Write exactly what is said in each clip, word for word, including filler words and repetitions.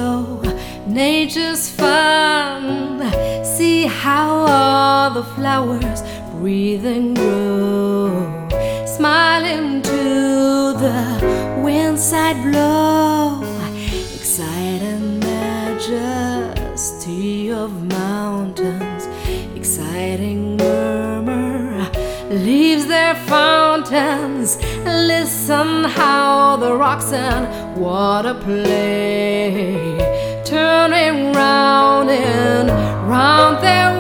flow. Nature's fun. See how all the flowers breathe and grow. Smile into the windside blow. Exciting majesty of mountains. Exciting murmur leaves their fountains. Listen how the rocks and water play, turning round and round their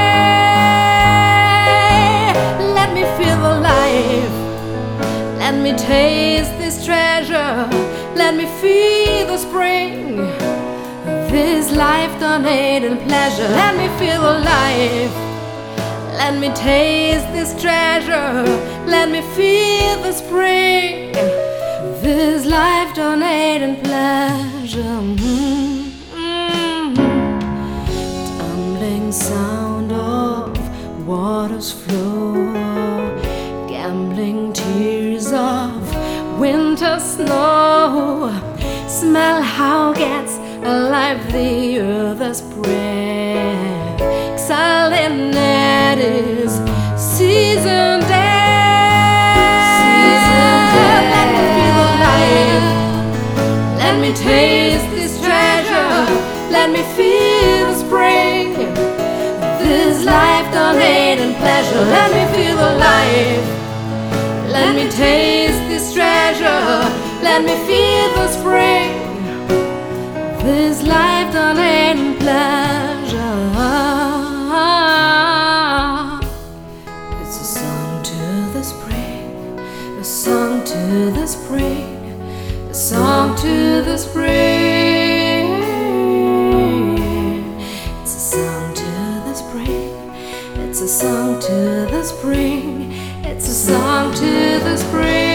way. Let me feel the life. Let me taste this treasure. Let me feel the spring. This life donating pleasure. Let me feel the life. Let me taste this treasure. Let me feel the spring. This life donating pleasure. Mm-hmm. Tumbling sound of water's flow. Gambling tears of winter snow. Smell how gets alive the earth spread. Exhaling it is season dead. Season dead. Let me feel the life. Let me taste this treasure. Let me feel the spring. This life donating pleasure. Let me feel the life. Let me taste this treasure. Let me feel the spring. This life donating pleasure. It's a song to the spring. A song to the spring. A song to the spring. It's a song to the spring. It's a song to the spring. It's a song to the spring.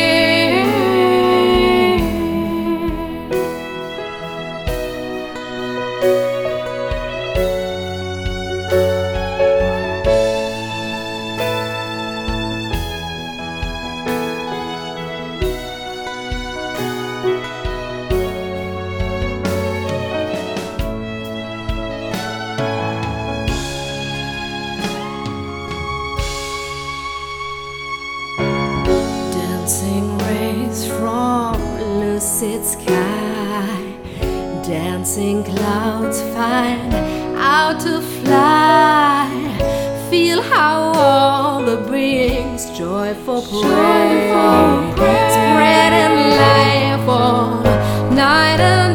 Dancing rays from lucid sky. Dancing clouds find out to fly. Feel how all the beings joyful pray, spreading life all night and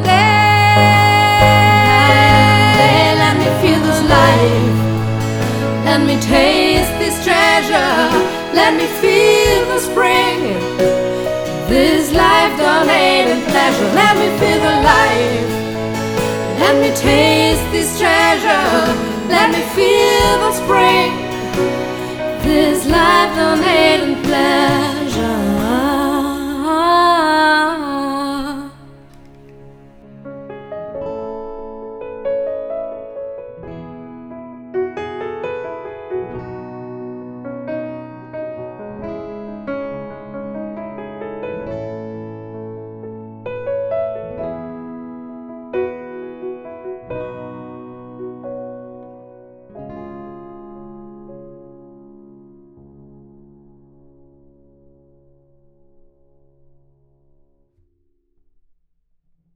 day. Let me feel this life. Let me taste this treasure. Let me feel the spring. This life donating pleasure. Let me feel the life. Let me taste this treasure. Let me feel the spring. This life donating pleasure.